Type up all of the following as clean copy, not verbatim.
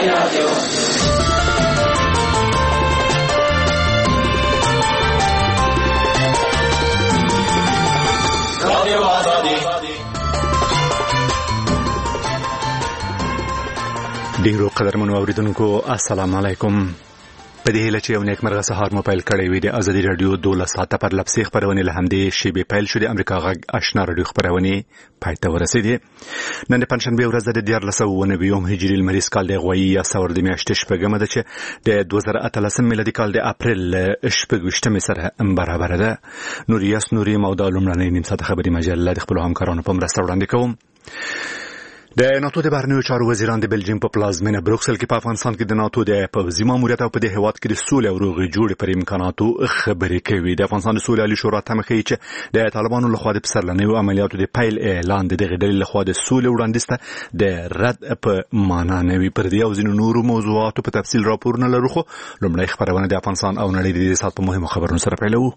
ډیرو قدرمنو اوریدونکو السلام علیکم. په دې هیله چې یو نیکمرغه سهار مو پیل کړی وي د ازادي رادیو 12 ساعته پر لپسې خبرونه له همدې شیبې پیل شو. د امریکا غږ آشنا رادیو خبرونه پای ته ورسېدې. نن د پنځشنبه ورځ د 1499 هجري لمریز کال د غوي یا سور د میاشتې شپږمه ده چې د 2013 میلادي کال د اپریل 28 سره برابر ده. نوریاس نوري موضوع لمړنۍ نیم ساعته خبري مجله د خپل همکارانو په مرسته وړاندې کوم. د ناتو د بهرنیو چارو وزیران د بلجیم په پلازمینه بروکسل کې په افغانستان کې د ناتو د پوځي ماموریت او په دې هیواد کې د سولې او روغې جوړې پر امکاناتو خبرې کوي. د افغانستان د سولې عالی شورا تمه کوي چې د طالبانو لخوا د پسرلنیو عملیاتو د پیل اعلان د دغه ډلې لخوا د سولې وړاندیز ته د رد په معنا نه وي. پر دې او ځینو نورو موضوعاتو په تفصیل راپورونه لرو، خو لومړی خبرونه د افغانستان او نړۍ د دې سات په مهمو خبرونو سره پیلوو.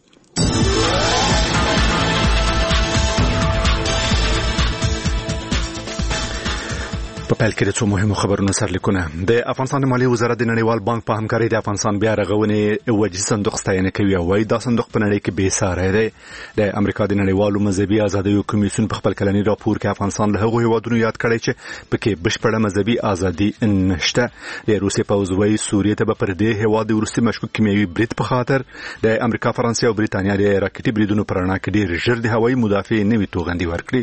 په پیل کې د څو مهمو خبرونو سرلیکونه. د افغانستان مالی وزارت د نړیوال بانک په همکارۍ د افغانستان بیا رغونې وجهي صندوق ستاینه کوي او وايي دا صندوق په نړۍ کې بې ساری دی. د امریکا د نړیوالو مذهبي ازادیو کمیسیون په خپل کلنی راپور کې افغانستان له هغو هیوادونو یاد کړی چې پکې بشپړه مذهبي ازادي نشته. د روسیې پوځ وايي سوریې ته به پر دې هیواد د وروستي مشکوک کیمیاوي برید په خاطر د امریکا، فرانسې او بریتانیا د راکټي بریدونو پر رڼا کې ډېر ژر د هوایي مدافع نوي توغندي ورکړي.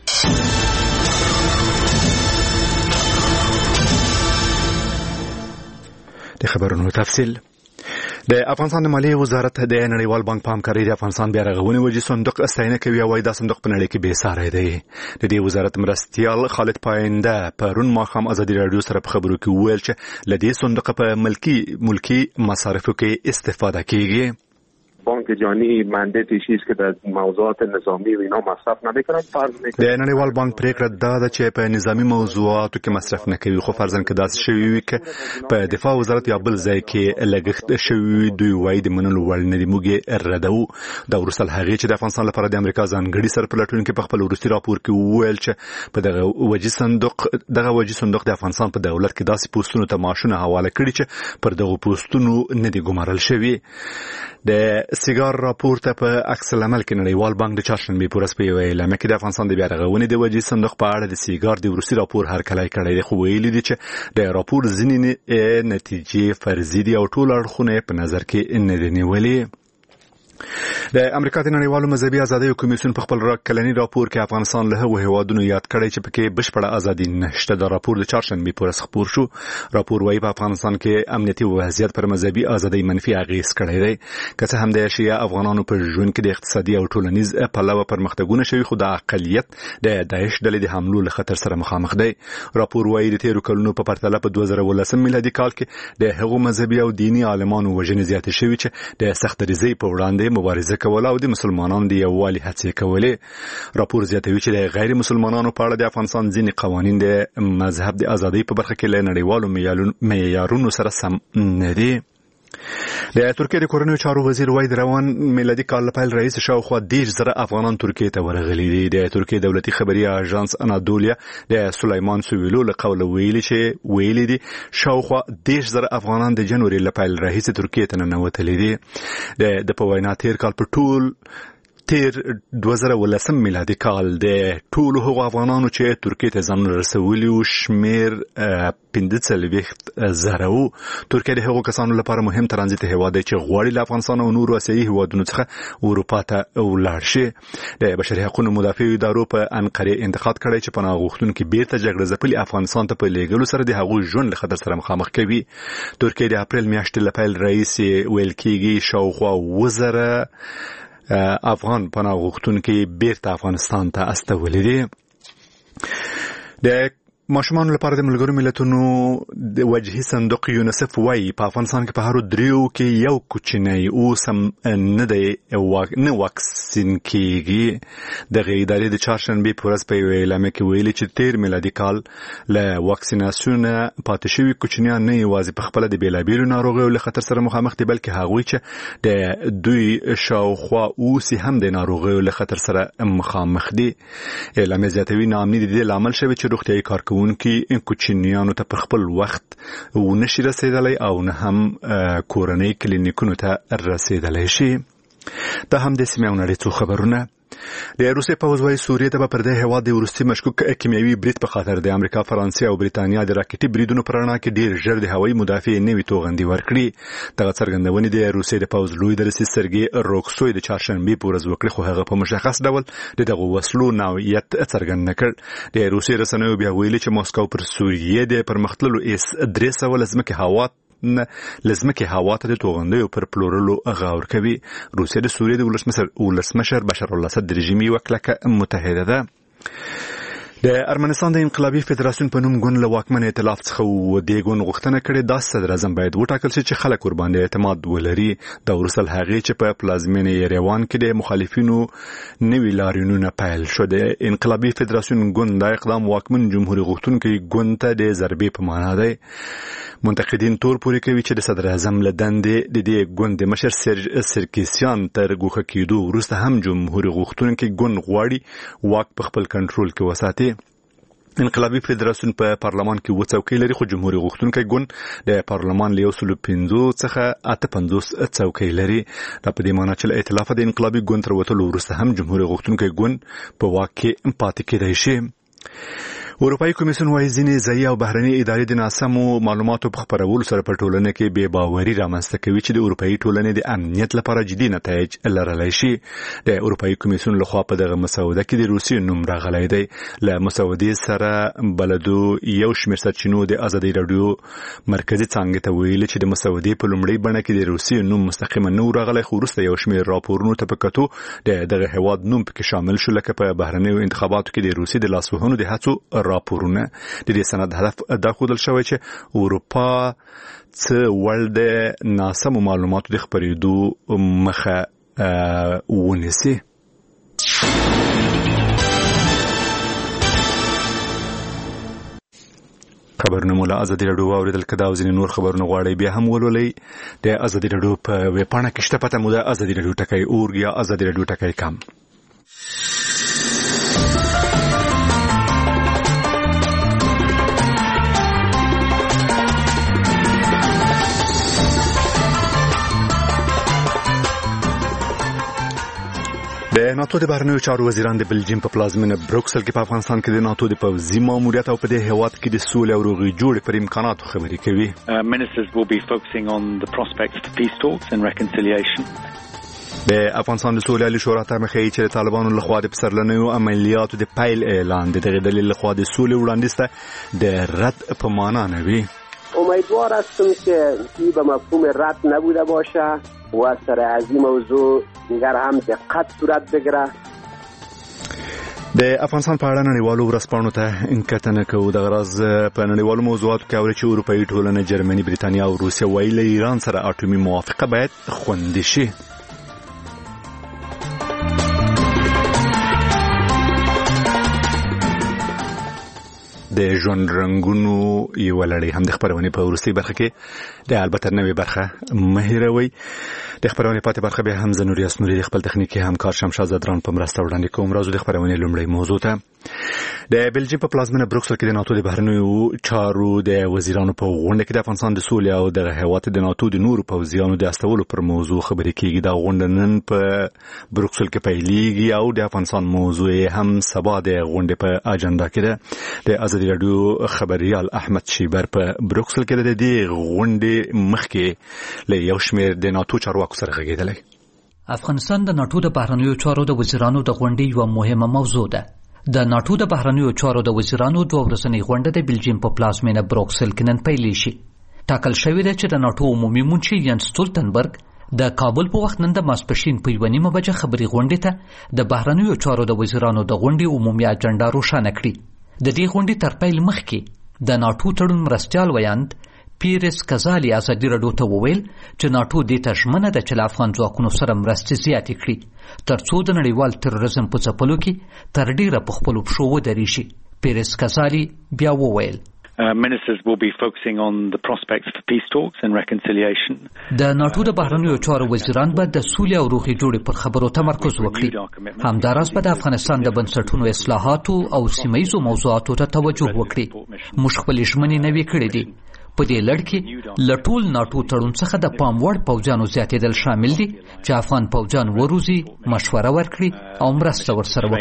د خبرونو تفصیل. د افغانستان د مالی وزارت د نړیوال بانک په همکارۍ د افغانستان بیا رغونې وجهي صندوق ستاینه کوي او وايي دا صندوق په نړۍ کې بې ساری دی. د دې وزارت مرستیال خالد پاینده پرون ماښام ازادي رادیو سره په خبرو کې وویل چې له دې صندوق په ملکی مصارفو کې استفاده کیږي. بانک جهانی مندتش است که در موضوعات نظامی و اینا مصرف نمیکنن، فرض میکنه. د نړیوال بانک پریکړه ده چې په نظامی موضوعاتو کې مصرف نه کوي، خو فرضاً که داسې شوی وي چې په دفاع وزارت یا بل ځای کې لګښت شوی دوی وایي د منلو وړ نه دي. موږ ردو. دا وروسته هغې چې د افغانستان لپاره د امریکا ځانګړي سرپلټونکي په خپل وروستي راپور کې وویل چې په دغه وجهي صندوق د افغانستان په دولت کې داسې پوسټونو ته معاشونه حواله کړي چې پر دغه پوسټونو نه دي ګمارل شوي. د سیګار راپور ته په عکس العمل کې نړیوال بانک د چهارشنبې په ورځ په یوه اعلامیه کې د افغانستان د بیا رغونې د وجهي صندوق په اړه د سیګار د وروستي راپور هرکلی کړی دی، خو ویلي دي چې د راپور ځینې نتیجې فرضي دي او ټول اړخونه په نظر کې نه دي نیولي. د امریکا د نړیوالو مذهبي ازادیو کمیسیون په خپل کلنی راپور کې افغانستان له هغو هیوادونو یاد کړی چې پکې بشپړه ازادي نشته. دا راپور د چهارشنبې په ورځ خپور شو. راپور وايي په افغانستان کې امنیتي وضعیت پر مذهبي ازادۍ منفي اغېز کړی دی. که څه هم د شیعه افغانانو په ژوند کې د اقتصادي او ټولنیز پلوه پرمختګونه شوي، خو د اقلیت د داعش ډلې د حملو له خطر سره مخامخ دی. راپور وايي د تیرو کلونو په پرتله په 2018 میلادي کال کې د هغو مذهبي او دینی عالمانو وژنې زیاتې شوي چې د سخت دریځۍ په وړاندې مبارزه کوله او د مسلمانانو د یووالي هڅې کولې. راپور زیاتوي چې د غیر مسلمانانو په اړه د افغانستان ځینې قوانین د مذهب د ازادۍ په برخه کې له نړیوالو معیارونو سره سم نه دي. د ترکیې د کورنیو چارو وزیر وايي د روان میلادي کال له پیل راهیسې شاوخوا 10,000 افغانان ترکیې ته ورغلي دي. د ترکیې دولتي خبري اژانس انادولیا د سلیمان سویلو له قوله ویلي دي شاوخوا 10,000 افغانان د جنوري له پیل راهیسې ترکیې ته ننوتلي دي. د په وینا تیر کال په ټول 2018 میلادي کال د ټولو هغو افغانانو چې ترکیې ته ځان رسولي وو شمیر 15,000 وو. ترکیه د هغو کسانو لپاره مهم ترانزیت هیواد دی چې غواړي له افغانستان او نورو آسیایي هیوادونو څخه اروپا ته ولاړ شي. د بشري حقوقو مدافع ادارو په انقره انتقاد کړی چې پناه غوښتونکي بیرته جګړه ځپلي افغانستان ته په لیږلو سره د هغوی ژوند له خطر سره مخامخ کوي. ترکیه د اپریل میاشتې له پیل راهیسې ویل کېږي شاوخوا 10,000 افغان پناه غوښتونکي بیرته افغانستان ته استولي دي. د ماشومان لپاره د ملګرو ملتونو د وجهي صندوق یونیسف وايي په افغانستان کې په هر دریو کې یو کوچنی اوس هم نه واکسین کیږي. د ادارې د چهارشنبې په ورځ په یوه اعلامیه کې ویلي چې تیر میلادي کال له واکسیناسیون پاتې شوي کوچنیان نه یوازې په خپل د بیلابیلو ناروغیو له خطر سره مخامخ دي، بلکې هغوی چې د دوی شاوخوا اوس هم د ناروغیو له خطر سره مخامخ دي. اعلامیه زیاتوي ناامني د دې لامل شوی چې روغتیايي کارکوونکي کوونکي کوچنیانو ته پر خپل وخت ونشي رسیدلی او نه هم کورنۍ کلینیکونو ته رسیدلی شي. دا هم د سیمې او نړۍ څو خبرونه. د روسیې پوځ وايي سوریې ته به پر دې هېواد د وروستي مشکوک کیمیاوي برید په خاطر د امریکا، فرانسې او بریتانیا د راکټي بریدونو په رڼا کې ډېر ژر د هوایي مدافع نوي توغندي ورکړي. دغه څرګندونې د روسیې د پوځ لوی درسي سرګي روکسوی د چهارشنبې په ورځ وکړې، خو هغه په مشخص ډول دغه وسلو نوعیت څرګند نه کړ. د روسیې رسنیو بیا ویلي چې موسکو پر سوریې د پرمختللو S-300 لزمکه هوا ته د توغندیو پر پلورلو غور کوي. روسیې د سوریې د ولسمشر بشار الاسد د رژیم یوه کلکه متحده ده. د ارمنستان د انقلابي فدراسیون په نوم ګوند له واکمن ائتلاف څخه و دې ګوند غوښتنه کړې دا صدر اعظم باید وټاکل شي چې خلک ورباندې اعتماد ولري. دا وروسته له هغې چې په پلازمینه یریوان کې د مخالفینو نوي لاریونونه پیل شو. د انقلابي فدراسیون ګوند دا اقدام واکمن جمهوریت غوښتونکي ګوند ته د ضربې په معنا دی. منتقدین تور پورې کوي چې د صدر اعظم له دندې د دې ګوند د مشر سرکیسیان تر ګوښه کېدو وروسته هم جمهوریت غوښتونکي ګوند غواړي واک په خپل کنټرول کې وساتي. انقلابي فدراسیون په پارلمان کې 2 څوکۍ لري، خو جمهوریت غوښتونکي ګوند د پارلمان له 150 څخه 58 څوکۍ لري. دا په دې معنی چې له ائتلاف د انقلابي ګوند تر وتلو وروسته هم جمهوریت غوښتونکي ګوند په واک کې پاتې کېدای شي. اروپایي کمیسیون وايي ځینې ځایي او بهرني ادارې د ناسمو معلوماتو په خپرولو سره په ټولنه کې بې باوري رامنځته کوي چې د اروپایي ټولنې د امنیت لپاره جدي نتایج لرلی شي. د اروپایي کمیسیون لخوا په دغه مسوده کې د روسیې نوم راغلی دی. له مسودې سره بلدو یو شمېر سرچینو د ازادي راډیو مرکزي څانګې ته ویلي چې د مسودې په لومړۍ بڼه کې د روسیې نوم مستقیما نه و راغلی، خو وروسته یو شمېر راپورونو ته په کتو دغه هېواد نوم پکې شامل شو، لکه په بهرنیو انتخاباتو کې د روسیې د لاسوهنو د هڅو راپورونه. د دې سند هدف دا ښودل شوی چې اروپا څه وړ د ناسمو معلوماتو د خپرېدو مخه ونیسي. خبرونه مولا ازادي راډیو واوریدل. کدا او ځینې نور خبرونه غواړئ بیا هم ولولئ د ازادي راډیو په ویب پاڼه کې شته. پته مو ده ازادي راډیو .org یا ازادي راډیو .com. د ناتو د بهرنیو چارو وزیران د بلجیم په پلازمینه بروکسل کې په افغانستان کې د ناتو د پوځي ماموریت او په دې هېواد کې د سولې او روغې جوړې پر امکاناتو خبرې کوي. Ministers will be focusing on the prospects for peace talks and reconciliation. د افغانستان د سولې عالی شورا ته مخې چې طالبانو لخوا د پسرلنیو عملیاتو د پیل اعلان د دغه دلیل لخوا د سولې وړاندیز ته د رد په معنا نه وي. امیدوار هستم که این به مفهوم رد نبوده باشه و سر از این موضوع دیگر هم دقت صورت بگیره. د افغانستان په اړه نړیوالو ورځپاڼو ته کتنه کوو. د غرض په نړیوالو موضوعاتو کې اوري چې اروپایي ټولنه جرمني، بریتانیا او روسیه وايي له ایران سره اټومي موافقه باید خوندي شي. د ژوند رنګونو یو لړۍ هم د خبرونې په وروستۍ برخه کې د البته نوې برخه مهیروي. د خبرونې پاتې برخه به هم زنوریاس نوري د خپل تخنیکی همکار شمشاد زدران په مرسته وړاندې کوم. راځو د خبرونې لومړی موضوع ته. د بلجیم په پلازمینه بروکسل کې د ناتو د بهرنیو چارو د وزیرانو په غونډه کې د افغانستان د سولې او د هېواد د ناتو د نورو پوځیانو د استولو پر موضوع خبرې کیږي. دا غونډه نن په بروکسل کې پیلېږي او د افغانستان موضوع هم سبا د غونډې په اجنډا کې ده. د ازادي راډیو خبريال احمد شیبر په بروکسل کې د دې غونډې مخکې له یو شمېر د ناتو چارواکو سره غږېدلی. افغانستان د ناتو د بهرنیو چارو د وزیرانو د غونډې یوه مهمه موضوع ده. د ناتو د بهرنیو چارو د وزیرانو 2 ورځنۍ غونډه د بلجیم په پلازمینه بروکسل کې نن پیل شي. ټاکل شوې ده چې د ناتو عمومي منشي ینس سټولټنبرګ د کابل په وخت نن د ماسپښین په 1:30 بجې خبري غونډې ته د بهرنیو چارو د وزیرانو د غونډې عمومي اجنډا روښانه کړي. د دې غونډې تر پیل مخکې د ناتو تړون مرستیال ویاند پیرس کزالی ازادي راډیو ته وویل چې ناتو دې ته ژمنه ده چې له افغان ځواکونو سره مرستې زیاتې کړي ترڅو د نړیوال تروریزم په څپلو کې تر ډیره په خپلو پښو ودرېږي. پیرس کزالی بیا وویل Ministers will be focusing on the prospects for peace talks and reconciliation. د ناټو د بهرنیو چارو وزیران به د سولې او روغې جوړې پر خبرو تمرکز وکړي. همداراز به د افغانستان د بنسټونو اصلاحاتو او سیمه‌ییزو موضوعاتو ته توجه وکړي. موږ خپلې ژمنې نوې کړې دي. په دې لړ کې له ټول ناټو تړون څخه د پام وړ پوځیانو زیاتېدل شامل دي چې افغان پوځیان وروزي، مشوره ورکړي او مرسته ورسره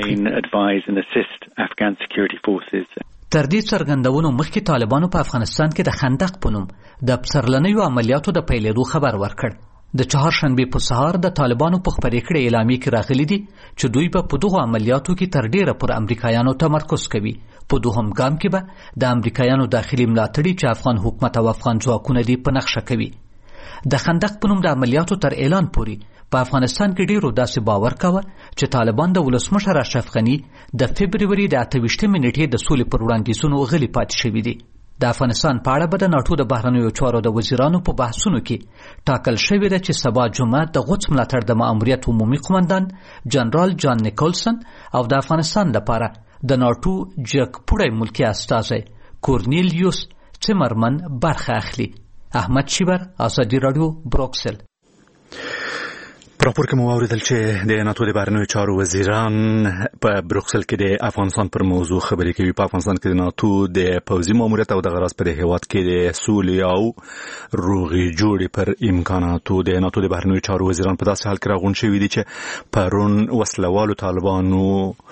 وکړي. تر دې څرګندونو مخکې طالبانو په افغانستان کې د خندق په نوم د پسرلنیو عملیاتو د پیلېدو خبر ورکړ. د چهارشنبې په سهار د طالبانو په خپرې کړې اعلامیې کې راغلي دي چې دوی به په دغو عملیاتو کې تر ډیره پر امریکایانو تمرکز کوي. په دوهم ګام کې به د امریکایانو داخلي ملاتړي چې افغان حکومت او افغان ځواکونه دي په نقشه کوي. د خندق په نوم د عملیاتو تر اعلان پورې په افغانستان کې ډیرو داسې باور کاوه چې طالبان د ولسمشر اشرف غني د فبروري د 28 نیټې د سولې پر وړاندیزونو غلي پاتې شوي دي. د افغانستان په اړه به د ناټو د بهرنیو چارو د وزیرانو په بحثونو کې ټاکل شوې ده چې سبا جمعه د غوڅ ملاتړ د ماموریت عمومي قومندان جنرال جان نیکولسن او د افغانستان لپاره د ناټو جګپوړی ملکی استازی کورنیلیوس چمرمن برخه اخلي. احمد شیبر، ازادي رادیو، بروکسل. راپور کې مو واوریدل چې د ناتو د بهرنیو چارو وزیران په بروکسل کې د افغانستان پر موضوع خبرې کوي. په افغانستان کې د ناتو د پوځي ماموریت او د غراس پر هیواد کې د سولې او روغې جوړې پر امکاناتو د ناتو د بهرنیو چارو وزیران په داسې حال کې راغونډ شوي دي چې پرون وسلوالو طالبانو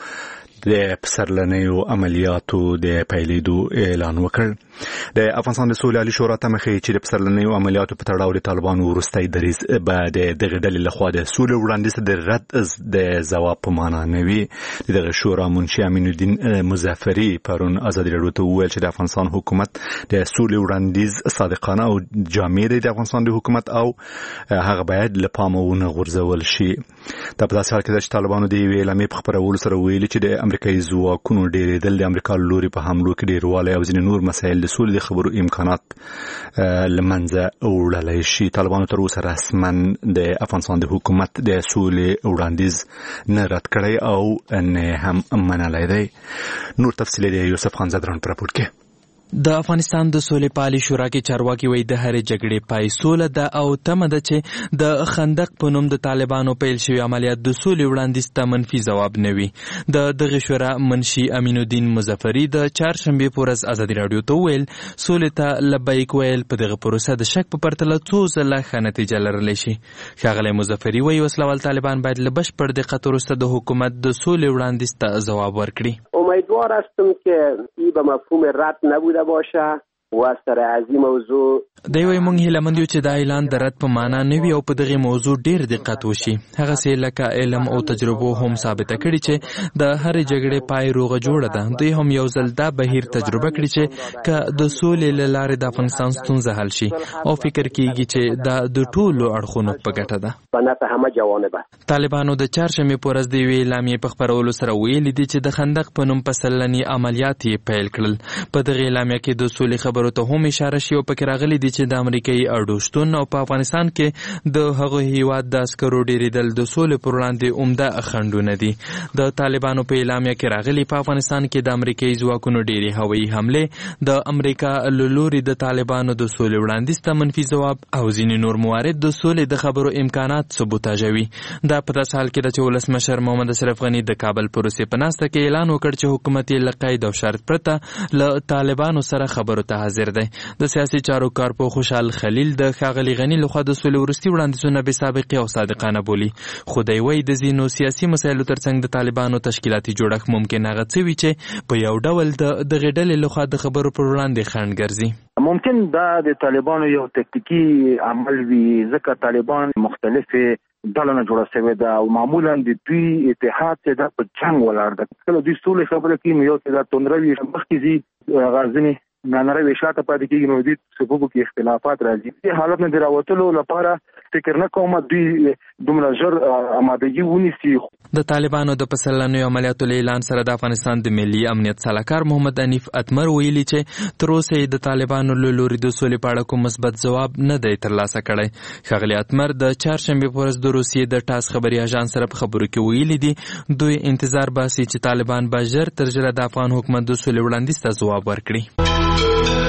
د پسرلنیو عملیاتو د پیلېدو اعلان وکړ. د افغانستان د سولې عالي شورا ته مخې چې د پسرلنیو عملیاتو په تړاو د طالبانو وروستی دریځ به د دغې ډلې لخوا د سولې وړاندیز د رد د ځواب په معنا نه وي. د دغه شورا منشي امین الدین مظفري پرون ازادي راډیو ته وویل چې د افغانستان حکومت د سولې وړاندیز صادقانه او جامع دی د افغانستان د حکومت او هغه باید له پامه ونه غورځول شي. دا په داسې حال کې ده چې طالبانو د یوې اعلامیې په خپرولو سره ویلي چې د امریکایي ځواکونو ډېرېدل د امریکا له لوري په حملو کې ډېروالی او ځینې نور مسایل د سولې د خبرو امکانات له منځه وړلی شي. طالبانو تر اوسه رسما د افغانستان د حکومت د سولې وړاندیز نه رد کړی او نه هم منلی دی. نور تفصیل دی یوسف خان زدران په راپور کې. د افغانستان د سولې پالي شورا کې چارواکي وایي د هرې جګړې پای سوله ده او تمه ده چې د خندق په نوم د طالبانو پیل شوي عملیات د سولې وړاندیز ته منفي ځواب نه وي. د دغه شورا منشي امین الدین مظفري د چهارشنبې په ورځ ازادي راډیو ته وویل سولې ته لبیک ویل په دغه پروسه د شک په پرتله څو ځله ښه نتیجه لرلی شي. ښاغلی مظفري وایي وسلوال طالبان باید له بشپړ دقت وروسته د حکومت د سولې وړاندیز ته ځواب ورکړي. امیدوار هستم که این به مفهوم رد نبوده باشه و سر از این موضوع دی وایي موږ هیلهمند یو چې دا اعلان د رد په معنا نه وي او په دغې موضوع ډېر دقت وشي. هغسې لکه علم او تجربو هم ثابته کړي چې د هرې جګړې پای روغه جوړه ده. دوی هم یو ځل دا بهیر تجربه کړي چې که د سولې له لارې د افغانستان ستونزه حل شي او فکر کیږي چې دا د ټولو اړخونو په ګټه ده. طالبانو د چهارشنبې په ورځ د یوې اعلامیې په خپرولو سره ویلي دي چې د خندق په نوم پسرلني عملیات یې پیل کړل. په دغې اعلامیه کې د سولې خبرو ته هم اشاره شي او پکې راغلي دي چې د امریکایي اډو شتون او په افغانستان کې د هغه هیواد د عسکرو ډېرېدل د سولې پر وړاندې عمده خنډونه دي. د طالبانو په اعلامیه کې راغلي په افغانستان کې د امریکایي ځواکونو ډېرې هوایي حملې د امریکا له لوري د طالبانو د سولې وړاندیز ته منفي ځواب او ځینې نور موارد د سولې د خبرو امکانات سبوتاژوي. دا په داسې حال کې ده چې ولسمشر محمد اشرف غني د کابل پروسې په ناسته کې اعلان وکړ چې حکومت یې له قید او شرط پرته له طالبانو سره خبرو ته حاضر دی. د سیاسي چارو کارپو خوشحال خلیل د ښاغلي غني لخوا د سولې وروستي وړاندیزونه بې سابقې او صادقانه بولي. خو دی وایي د ځینو سیاسي مسایلو ترڅنګ د طالبانو تشکیلاتي جوړښت ممکن هغه څه وي چې په یو ډول د دغې ډلې لخوا د خبرو پر وړاندې خنډ ګرځي. ممکن دا د طالبانو یو تکتیکي عمل وي ځکه طالبان مختلفې ډله نه جوړه شوې ده او معمولا د دوی اتحاد چې دا په جنګ ولاړ ده. کله دوی سولې خبره کوي نو یو چې دا توندروي مخکې ځي غازني نانروي شاته پاتې کېږي نو دوی صفوفو کې اختلافات راځي. دې حالت نه د راوتلو لپاره فکر نه کوم دوی دومره ژر آمادګي ونیسي. د طالبانو د پسرلنیو عملیاتو له اعلان سره د افغانستان د ملي امنیت سلاکار محمد انیف اتمر ویلي چې تر اوسه یې د طالبانو له لوري د سولې په اړه کوم مثبت ځواب نه دی ترلاسه کړی. ښاغلي اتمر د چهارشنبې په ورځ د روسیې د ټاس خبري اژانس سره په خبرو کې ویلي دي دوی انتظار باسي چې طالبان به ژر تر ژره د افغان حکومت د سولې وړاندیز ته ځواب ورکړي.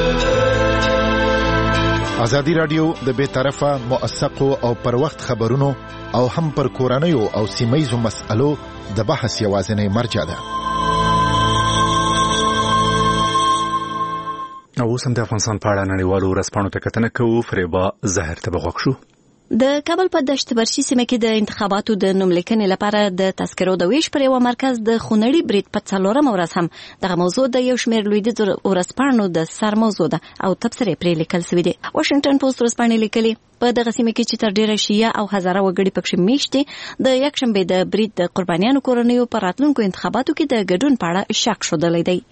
ازادي رادیو د بے طرفه موثقو او پر وخت خبرونو او هم پر کورنیو او سیمایزو مسألو د بحث یوازینی مرجع ده. اوس هم د افغانستان په اړه نړیوالو ورځپاڼو ته کتنه کوو. فریبا زهر ته بغوښ شو. د کابل په دشت برشي سیمه کې د انتخاباتو د نوملیکنې لپاره د تذکرو د ویش پر یو مرکز د خونړي برید په 4 ورځ هم دغه موضوع د یو شمېر لویدیځ ورځپاڼو د سر موضوع ده او تبصرې پرې لیکل شوې دي. واشنگټن پوسټ ورځپاڼې لیکلي په دغه سیمه کې چې تر ډیره شیعه او هزاره وګړي پکې میشته د یکشنبه د برید د قربانیانو کورنیو پر راتلونکو انتخاباتو کې د ګډون په اړه شک شودلې دی.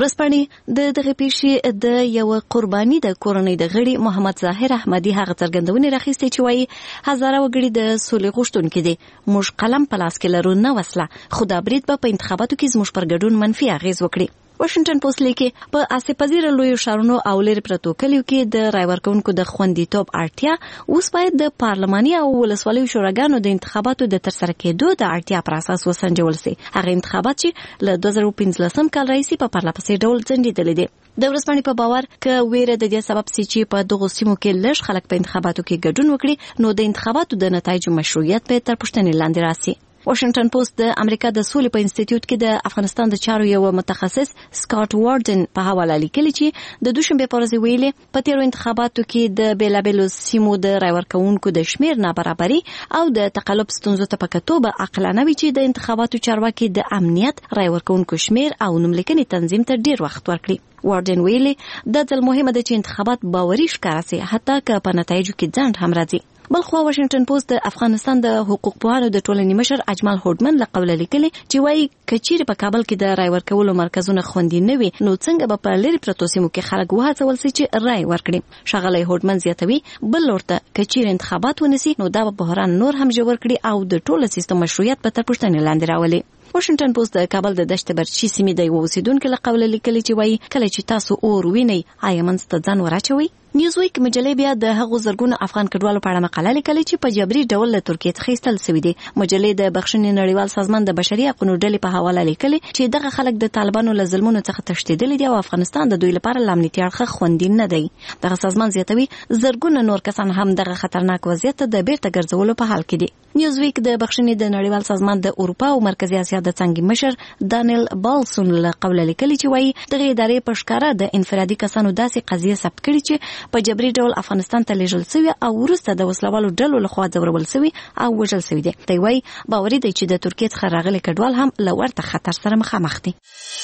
ورځپاڼې دغه پیښې د یو قرباني د کورنۍ د غړي محمد ظاهر احمدي هغه څرګندونې راخیستې چې وایي هزاره وګړي د سولې غوښتونکي دي. موږ قلم په لاس کې لرو نه وسله، خو دا برید په انتخاباتو کې زموږ پر ګډون منفي اغیز وکړي. واشنگټن پوسټ لیکي په آسیا پذیره لوی شهرونو او لري پرتو کلیو کې د رای ورکونکو د خوندیتوب اړتیا اوس باید د پارلماني او ولسوالیو شوراګانو د انتخاباتو د ترسره کېدو د اړتیا پر اساس وسنجول شي. هغه انتخابات چې له 2015 کال راځي په پرلپسې ډول ځنډېدل دي. د ورځپاڼې په باور ک ویره د دې سبب سي چې په دغه سیمو کې لږ خلک په انتخاباتو کې ګډون وکړي نو د انتخاباتو د نتایجو مشروعیت به تر پوښتنې لاندې راسي. واشنگټن پوسټ د امریکا د سولې په انسټیټیوټ کې د افغانستان د چارو یو متخصص سکاټ واردن په حواله لیکلي چې د دوشنبه په ورځ ویلي په تیرو انتخاباتو کې د بیلابیلو سیمو د رای ورکونکو د شمیر نابرابري او د تقلب ستونزو ته په کتو به عقلانه وي چې د انتخاباتو چارواکي د امنیت رای ورکونکو شمیر او نوملیکنې تنظیم ته ډیر وخت ورکړي. واردن ویلي د ځل مهمه ده چې انتخابات باوري ښکاره سي حتی که په نتایجو کې ځنډ هم راځي. بلخوا واشنگټن پوسټ د افغانستان د حقوق پوهانو د ټولنې مشر اجمل هوډمن له قوله لیکلي چې وایي کچیر په کابل کې د رای ورکولو مرکزونه خوندي نه وي نو څنګه به په لري پرتو سیمو کې خلک وهڅول شي چې رای ورکړي. ښاغلی هوډمن زیاتوي بل لورته کچیر انتخابات ونسي نو دا به بحران نور هم ژور کړي او د ټول سیستم مشروعیت په تر پوښتنې لاندې راولي. واشنگټن پوسټ د کابل د دشت برشي سیمې د یو اوسیدونکو له قوله لیکلي چې وایي کله چې تاسو اور وینئ آیا منځ ته ځان وراچوئ. نیوزویک مجلې بیا د هغو زرګونو افغان کډوالو په اړه مقاله لیکلې چې په جبري ډول له ترکیې څخه ایستل شوي دي. مجلې د بخښنې نړیوال سازمان د بشري حقوقو ډلې په حواله لیکلي چې دغه خلک د طالبانو له ظلمونو څخه تښتېدلي دي او افغانستان د دوی لپاره له امنیتي اړخه خوندي نه دی. دغه سازمان زیاتوي زرګونه نور کسان هم دغه خطرناک وضعیت ته د بیرته ګرځولو په حال کې دي. نیوزویک د بخښنې د نړیوال سازمان د اروپا او مرکزی اسیا د څنګه مشر دانیل بالسون له قوله لیکلي چې وایي دغه ادارې په ښکاره د انفرادي کسانو داسې قضیه ثبت کړي چې په جبري ډول افغانستان ته لیږل شوی او وروسته د وسلوالو ډلو لخوا ځورول شوی او وژل شوی دی. دی وایي باوري دی چې د ترکیې څخه راغلي کډوال هم له ورته خطر سره مخامخ دي.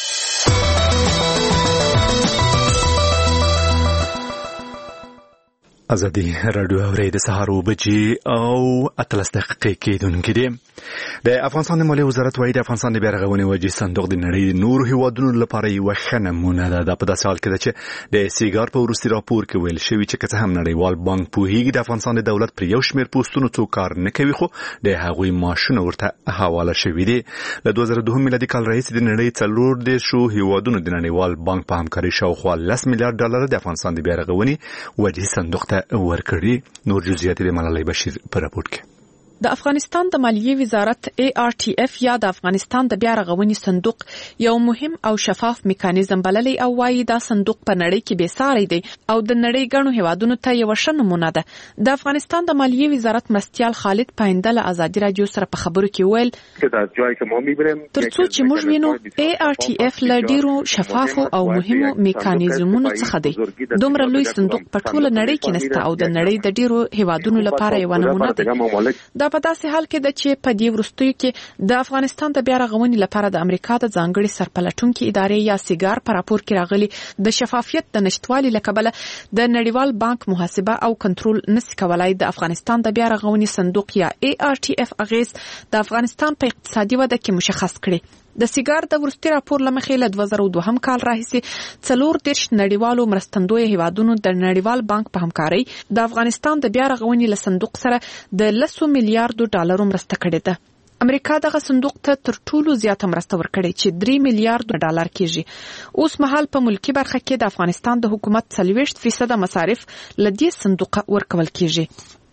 ازادي رادیو اوري د سهار وبجي او 13 دقیقې کېدونکې دي. د افغانستان د مالیې وزارت وايي د افغانستان د بیارغونې وجې صندوق د نړۍ نور هیوادونو لپاره یو ښه نمونه ده. په داسې حال کې ده چې د سیګار په وروستي راپور کې ویل شوي چې که څه هم نړیوال بانک پوهیږي د افغانستان د دولت پر یو شمېر پوسټونو څوک کار نه کوي خو د هغوی معاشونه ورته حواله شوي دي. له 2002 میلادي کال راهیسې د نړۍ 14 هیوادونو د نړیوال بانک په همکارۍ شاوخوا $10 میلیارډ د افغانستان د بیارغونې وجې صندوق ورکړي. نور جزئیات د ملالۍ بشیر په راپور کې. د افغانستان د مالیې وزارت ARTF یا د افغانستان د بیا رغونې صندوق یو مهم او شفاف میکانیزم بللی او وايي دا صندوق په نړۍ کې بېساری دی او د نړۍ ګڼو هیوادونو ته یو ښه نمونه ده. د افغانستان د مالیې وزارت مرستیال خالد پاینده له ازادي رادیو سره په خبرو کې ویل ترڅو چې موږ وینو ARTF له ډیرو شفافو او مهمو میکانیزمونو څخه دی. دومره لوی صندوق په ټوله نړۍ کې نشته او د نړۍ د ډیرو هیوادونو لپاره یو نمونه دی. دا په داسې حال کې ده چې په دې وروستیو کې د افغانستان د بیا رغونې لپاره د امریکا د ځانګړي سرپلټونکي ادارې یا سیګار په راپور کې راغلي د شفافیت د نشټوالي له کبله د نړیوال بانک محاسبه او کنټرول نشي کولای د افغانستان د بیا رغونې صندوق یا ARTF اغیز د افغانستان په اقتصادي وده کې مشخص کړي. د سیګار د ورستي راپور لمخې له 2002 کال راهیسې 14 نړیوالو مرستندوی هیوادونو د نړیوال بانک په همکارۍ د افغانستان د بیا رغونې له صندوق سره د $10 میلیارډ مرسته کړې ده. امریکا دغه صندوق ته تر ټولو زیاته مرسته ورکړې چې $3 میلیارډ کېږي. اوس مهال په ملکی برخه کې د افغانستان د حکومت 40% مصارف له دې صندوق ورکول کېږي.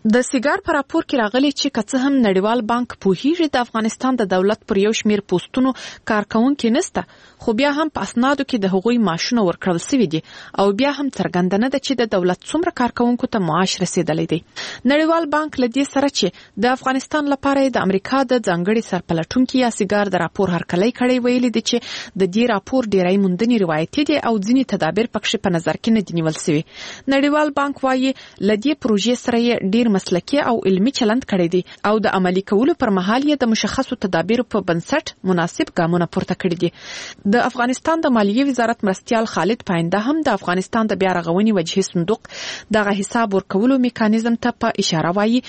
د سیګار پر راپور کې راغلي چې که څه هم نړیوال بانک پوهیږي د افغانستان د دولت پر یو شمیر پوسټونو کارکونکو نسته، خو بیا هم په اسنادو کې د هغوی معاشونه ورکړل شوی دي او بیا هم څرګنده نه ده چې د دولت څومره کارکونکو ته معاش رسیدلی دی. نړیوال بانک لدی سره چې د افغانستان لپاره د امریکا د ځانګړي سرپلټونکو یا سیګار د راپور هرکلی کړی ویلي دي چې د دې راپور ډیری موندنې روایتي دي او ځینې تدابیر پکې په نظر کې نه دي نیول شوی. نړیوال بانک وايي لدی پروژې سره ډیر مسلکي او علمي چلند کړی دی او د عملي کولو پر مهال یې د مشخصو تدابیرو په بنسټ مناسب ګامونه پورته کړی دي. د افغانستان د مالیې وزارت مرستیال خالد پاینده هم د افغانستان د بیا رغونې وجهي صندوق دغه حساب ورکولو میکانیزم ته په اشاره وایي.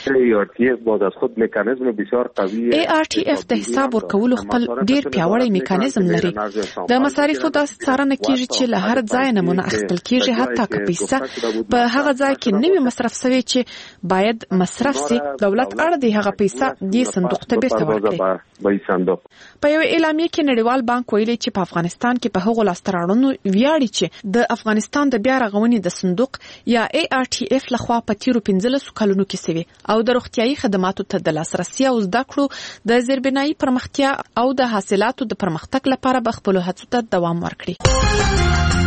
ARTF د حساب ورکولو خپل ډیر پیاوړی میکانیزم لري. د مصارفو د څارنه کیږي چې له هر ځای نمونه اخیستل کیږي، حتی که پیسې په هغه ځای کې نوی مصرف شوی چې باید مصرف سي، دولت اړ دی هغه پیسې د صندوق ته بیرته ورکړي. په یو اعلامیه کې نړیوال بانک ویلي چې په افغانستان کې په هغو لاستهراوړنو ویاړي چې د افغانستان د بیا رغونې د صندوق یا ARTF لخوا په تیرو 15 کلونو کې سوي او د روغتيایي خدماتو ته د لاسرسي او زده کړو د زیربنایي پرمختیا او د حاصلاتو د پرمختګ لپاره به خپل هڅو ته دوام ورکړي.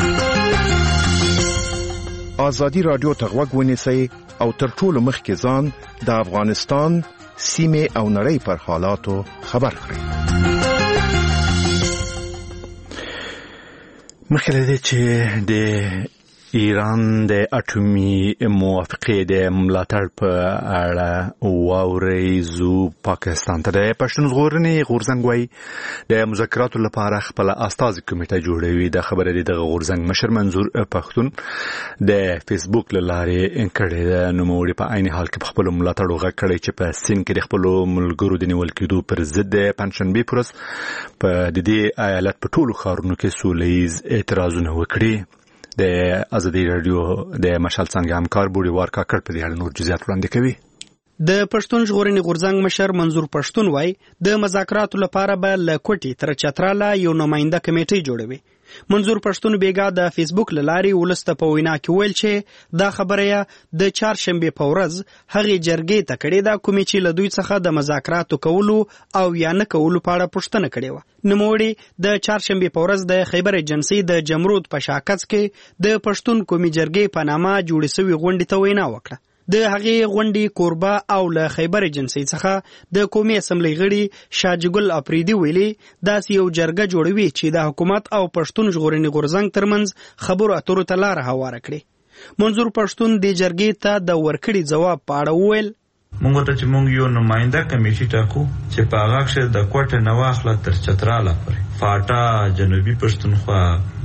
آزادی رادیو ته غوږ ونیسئ او تر ټولو مخکې ځان د افغانستان سیمې او نړۍ پر حالاتو خبر کړئ. مخکې له دې چې د ایران د اټومي موافقې د ملاتړ په اړه واورئ، زو پاکستان ته د پښتون ژغورنې غورځنګ وایي د مذاکراتو لپاره خپل استازي کمیټه جوړوي. د خبرې د غورځنګ مشر منظور پښتون د فیسبوک له لارې کړې ده. نوموړي په عین حال کې په خپل ملاتړ غږ کړی چې په سین کې د خپل ملګرو د نیول کېدو پر ضد د پنځشنبې پر ورځ په دې ایالت په ټولو ښارونو کې سولیز اعتراضونه وکړي. د ازادي رادیو د مشال څنګه همکار بوري وارکا کړ په دې اړه نور جزئیات وړاندې کوي. د پښتون ژغورنې غورځنګ مشر منظور پښتون وای د مذاکراتو لپاره به له کوټي تر چتراله یو نماینده کمیټه جوړوي. منظور پښتون بیګا د فیسبوک لاري ولسته په وینا کې ویل چې دا خبره د چهارشنبه په ورځ هغه جرګې ته کړې ده کومې چې له دوی څخه د مذاکراتو کولو او یا نه کولو په اړه پوښتنه کړې و. نوموړي د چهارشنبه په ورځ د خیبر ایجنسی د جمرود په شاکڅ کې د پښتون قومي جرګې په نامه جوړې شوې غونډې ته وینا وکړه. د هغې غونډې کوربه او له خیبر ایجنسی څخه د قومي اسمبلی غړي شاجګل اپریدي ویلي داسې یو جرګه جوړوي چې د حکومت او پښتون ژغورنې غورځنګ ترمنځ خبرو اترو ته لار هواره کړي. منظور پښتون د جرګې ته د ورکړي جواب په اړه وویل مونږ ته چې مونږ یو نماینده کمیټه ټاکو چې په هغه کې د کوټه نواخله تر چتراله پورې فاټا جنوبي پښتونخوا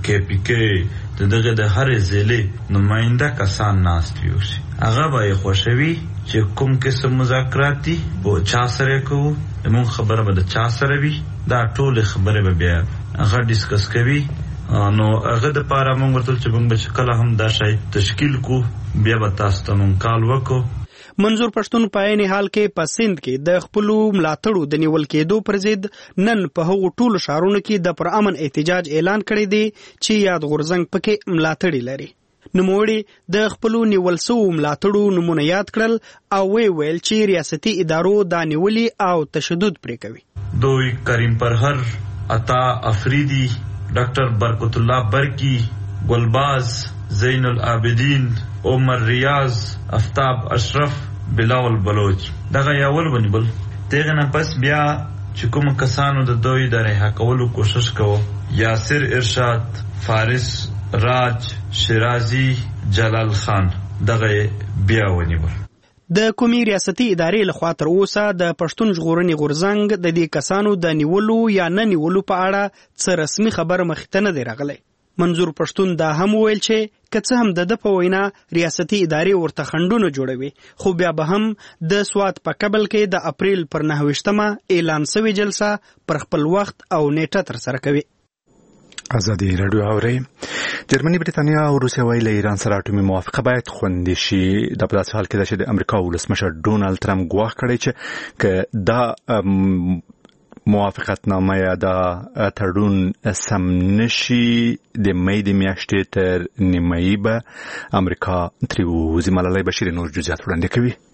KPK دغه د هر ضلع نماینده کسان ناست یو شي. هغه به خوشوي چې کوم قسم مذاکرات دي په چا سره کوو، موږ خبره به د چا سره وي، دا ټول خبره به بیا هغه ډیسکس کوي. نو هغه د پاره موږ ورته چې موږ کله هم دا شای تشکیل کو بیا به تاسو ته موږ کال وکړو. منظور پښتون په عین حال کې په سند کې د خپل ملاتړو د نیول کېدو پر ضد نن په هغو ټولو شهرونو کې د پر امن احتجاج اعلان کړی دی چې یاد غورځنګ پکې ملاتړي لري. نوموړي د خپل نیول شو ملاتړو نمونه یاد کړل او ویل چې ریاستي ادارو دا نیولي او تشدد پرې کوي. دوی کریم پرهر، عطا افریدی، ډاکټر برکت الله برکی، ګلباز، زین العابدین، عمر ریاض، افتاب اشرف، بلاول بلوچ دغه یاول ونیول. دغه نه پس بیا چې کوم کسانو د دوی د رها کولو کوشش کوو، یاسر ارشاد، فارس راج، شیرازی، جلال خان دغه بیا ونیول. د کومي ریاستي ادارې لخوا تر اوسه د پښتون ژغورنې غورځنګ د دې کسانو د نیولو یا نه نیولو په اړه څه رسمي خبر مخته نه دی راغلی. منظور پښتون دا هم ویل چې که څه هم د په وینا ریاستي ادارې ورته خندونه جوړوي، خو بیا به هم د سوات په کابل کې د اپریل پر 9 اعلان شوی جلسه پر خپل وخت او نیټه تر سره کوي. ازادي رادیو اوري. جرمني، برېټانیا او روسیه وایي له ایران سره اټومي موافقه باید خوندي شي. د په داسې حال کې چې د امریکا ولسمشر ډونالد ټرمپ ګواښ کړی چې که دا موافقتنامه یا دا تړون سم نشي د مې د میاشتې تر نیمایي به امریکا ترې ووځي. ملالۍ بشیر نور جزئیات وړاندې کوي.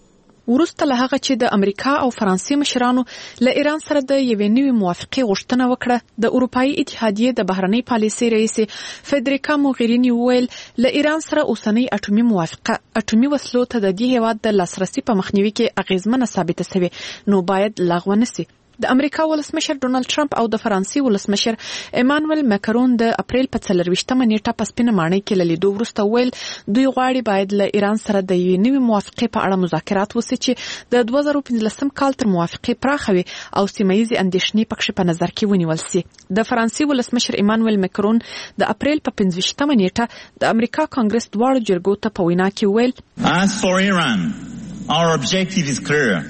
وروسته له هغه چې د امریکا او فرانسې مشرانو له ایران سره د یوې نوې موافقې غوښتنه وکړه، د اروپایي اتحادیې د بهرنۍ پالیسۍ رئیس فدریکا موغرینی وویل له ایران سره اوسنۍ اټومي موافقه اټومي وسلو ته د دې هیواد د لاسرسي په مخنیوي کې اغیزمنه ثابته شوې نو باید لغوه نشي. د امریکا ولسمشر ډونالد ټرمپ او د فرانسې ولسمشر ایمانوئل ماکرون د اپریل په 24مه نیټه په سپینه ماڼۍ کې له لیدو وروسته ویل دوی غواړي باید له ایران سره د یوې نوې موافقې په اړه مذاکرات وشي چې د 2015 کال تر موافقې پراخه وي او سیمه ییزې اندېښنې پکښې په نظر کې ونیول سي. د فرانسې ولسمشر ایمانوئل ماکرون د اپریل په 25مه نیټه د امریکا کانګرس دواړو جرګو ته په وینا کې ویل As for Iran, our objective is clear.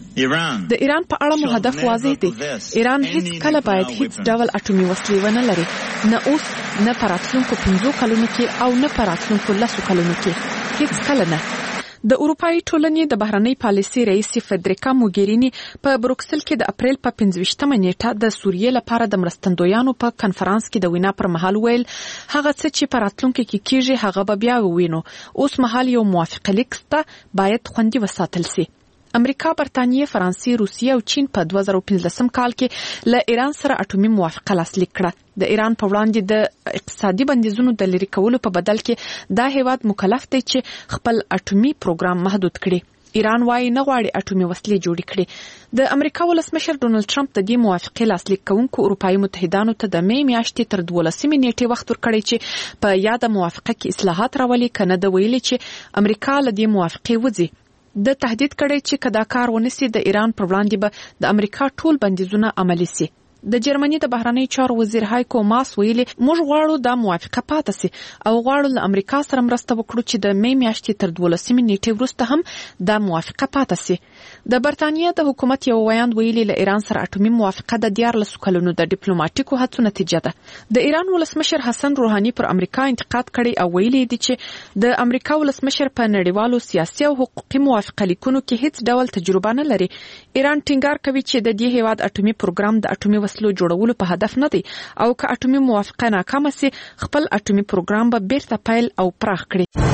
د ایران په اړه مو هدف واضح دی. ایران هیڅ کله باید هیڅ ډول اټومي وسلې ونه لري، نه اوس، نه په راتلونکو 5 کلونو کې او نه په راتلونکو 10 کلونو کې، هیڅ کله نه. د اروپایي ټولنې د بهرنۍ پالیسۍ رئیس فدریکا موګرینی په بروکسل کې د اپریل په 25مه نیټه د سوریې لپاره د مرستندویانو په کنفرانس کې د وینا پر مهال ویل هغه څه چې په راتلونکو کې کیږي هغه به بیا ووینو. اوس مهال یو موافقه لیک شته، باید خوندي وساتل شي. امریکا، برتانیې، فرانسې، روسیې او چین په 2015 کال کې له ایران سره اټومي موافقه لاسلیک کړه. د ایران په وړاندې د اقتصادي بندیزونو د لرې کولو په بدل کې دا هیواد مکلف دی چې خپل اټومي پروګرام محدود کړي. ایران وايي نه غواړي اټومي وسلې جوړې کړي. د امریکا ولسمشر ډونالد ټرمپ د دې موافقې لاسلیک کوونکو اروپایي متحدانو ته د مې میاشتې تر 12مې نیټې وخت ورکړی چې په یاده موافقه کې اصلاحات راولي، کنه د ویلي چې امریکا له دې موافقې وځي. د تهدید کړی چې کدا کار ونسی د ایران پر وړاندې به د امریکا ټول بندیزونه عملي سي. د جرمني د بهرنی چارو وزیر هایکو ماس ویلي موږ غواړو دا موافقه پاتې سي او غواړو له امریکا سره مرسته وکړو چې د مې میاشتې تر 12مې نیټې وروسته هم دا موافقه پاتې سي. د برتانیې د حکومت یو ویاند ویلي له ایران سره اټومي موافقه د 14 کلونو د ډیپلوماټیکو هڅو نتیجه ده. د ایران ولسمشر حسن روحاني پر امریکا انتقاد کړی او ویلي دی چې د امریکا ولسمشر په نړیوالو سیاسي او حقوقي موافقه لیکونو کې هیڅ ډول تجربه نه لري. ایران ټینګار کوي چې د دې هیواد اټومي پروګرام د اټومي وسلو جوړولو په هدف نه دی او که اټومي موافقه ناکامه سي خپل اټومي پروګرام به بیرته پیل او پراخ کړي.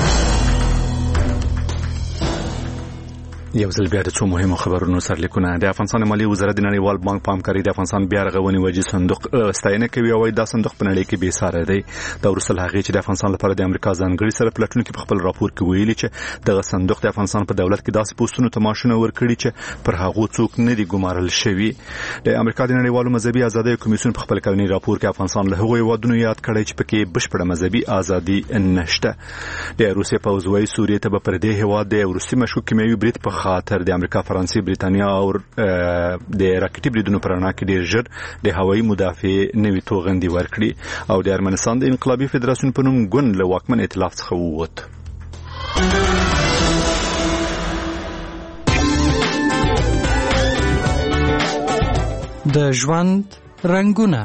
یو ځل بیا د څو مهمو خبرونو سرلیکونه. د افغانستان مالی وزارت د نړیوال بانک پامکاري د افغانستان بیا رغونې وجې صندوق ستاینه کوي او دا صندوق په نړۍ کې بې ساری دی. دا وروسته له هغې چې د افغانستان لپاره د امریکا ځانګړي سره پلټونکي په خپل راپور کې ویلي چې دغه صندوق د افغانستان په دولت کې داسې پوسټونو ته معاشونه ورکړي چې پر هغو څوک نه دي ګمارل شوي. د امریکا د نړیوالو مذهبي ازادۍ کمیسیون په خپل کلني راپور کې افغانستان له هغو هیوادونو یاد کړی چې پکې بشپړه مذهبي ازادي نشته. د روسیې پوځ وايي سوریې ته به پر دې هیواد د وروستي مشکوک کیمیاوي برید په خاطر د امریکا، فرانسې، بریتانیا او د راکټي بریدونو پر اړه کې ډیر ژر د هوایي مدافع نوي توغندي ورکړي او د ارمنستان د انقلابي فدراسیون په نوم ګوند له واکمن ائتلاف څخه ووت. د ژوند رنگونه.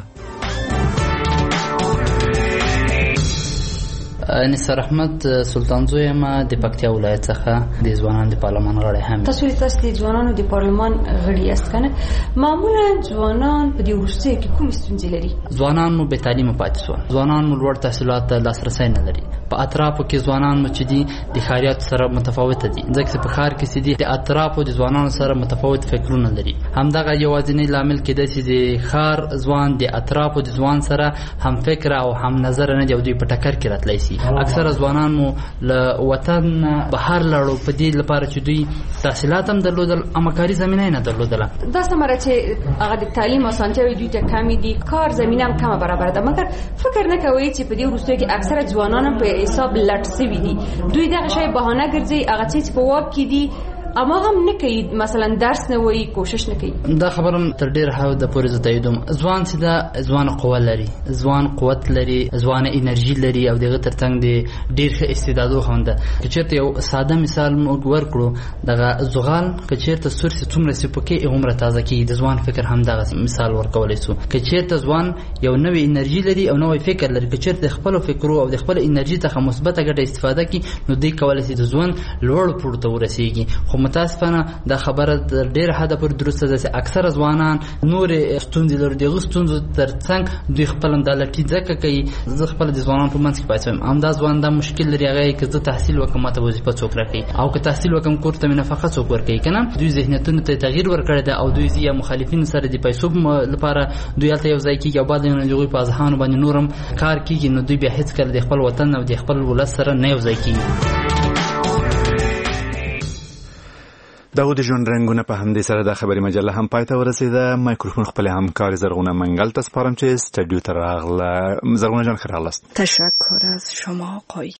نثار احمد سلطان زوی ما د پکتیا ولایت څخه د ځوانانو د پارلمان غړی هم. تاسو د ځوانانو د پارلمان غړي یاست کنه؟ معمولا ځوانان په دې وروستیو کې کوم ستونزې لري؟ ځوانان مو بې تعلیمه پاتې شول، ځوانان مو لوړ تحصیلات ته لاسرسی نه لري. په اطرافو کې ځوانان مو چې دي د ښاریاتو سره متفاوته دي، ځکه چې په ښار کې چې دي د اطرافو د ځوانانو سره متفاوت فکرونه لري. همدغه یوازینی لامل کېدای چې د ښار ځوان د اطرافو د ځوان سره هم فکر او هم نظر نه دی او دوی په ټکر کې راتلی شي. اکثره ځوانان مو له وطن بهر لاړو په دې لپاره چې دوی تحصیلات هم درلودل، امکاري زمینه نه درلودله. دا څه چې هغه د تعلیم اسانتیاوې دوی ته کمې دي، کار زمینه هم کمه برابر ده، مګر فکر نه کوي چې په دې وروستیو کې اکثره ځوانان په حساب لټ شوي دي. دوی دغه شی بهانه ګرځي، هغه چې په واک کې دي اما هم نه کوي، مثلا درس نه وایي، کوشش نه کوي. دا خبرم تر ډیر حد پورې زه تاییدوم. ځوان چې دا ځوان قوت لري، ځوان قوت لري، ځوان انرژي لري او دغه ترڅنګ د ډیر ښه استعدادو خونده. که چېرته یو ساده مثال موږ ورکړو، دغه زغال که چېرته سور سي څومره سي پکې عمره تازه کیږي، د ځوان فکر هم دغه مثال ورکولی سو. که چېرته ځوان یو نوې انرژي لري او نوې فکر لري، که چېرته خپل فکرو او د خپل انرژي څخه مثبته ګټه استفاده کوي، نو دوی کولی شي د ځوان لوړ پورته ورسیږي. خو خو متاسفانه دا خبره ډېر حد پر درسته ده چې اکثره ځوانان نور ستونزې لري د ستونزو ترڅنګ دوی خپل د لټي ځکه کوي زه خپل د ځوانانو په منځ کې پاتم همدا ځوان دا مشکل لري هغه چې زه تحصیل وکم ماته وظیفه څوک راکړي او که تحصیل وکم کور ته نفقه څوک ورکړي کنه دوی ذهنیتونو ته تغییر ورکړی دی او دوی یا مخالفین سره د پیسو لپاره دوی هلته یو ځای کېږي او بعد نه دوی په ځهانو باندې نورم کار کېږي نو دوی بیا هیڅ کله د خپل وطن او د خپل ولس سره نه یو ځای کېږي. دا د ژوند رنګونه په همدې سره د خبري مجله هم پای ته ورسېده. مایکروفون خپل همکار زرغونه منګل ته سپارم چې سټډیو ته راغله. زرغونه جان ښه راغلاست. تشکر از شما آقای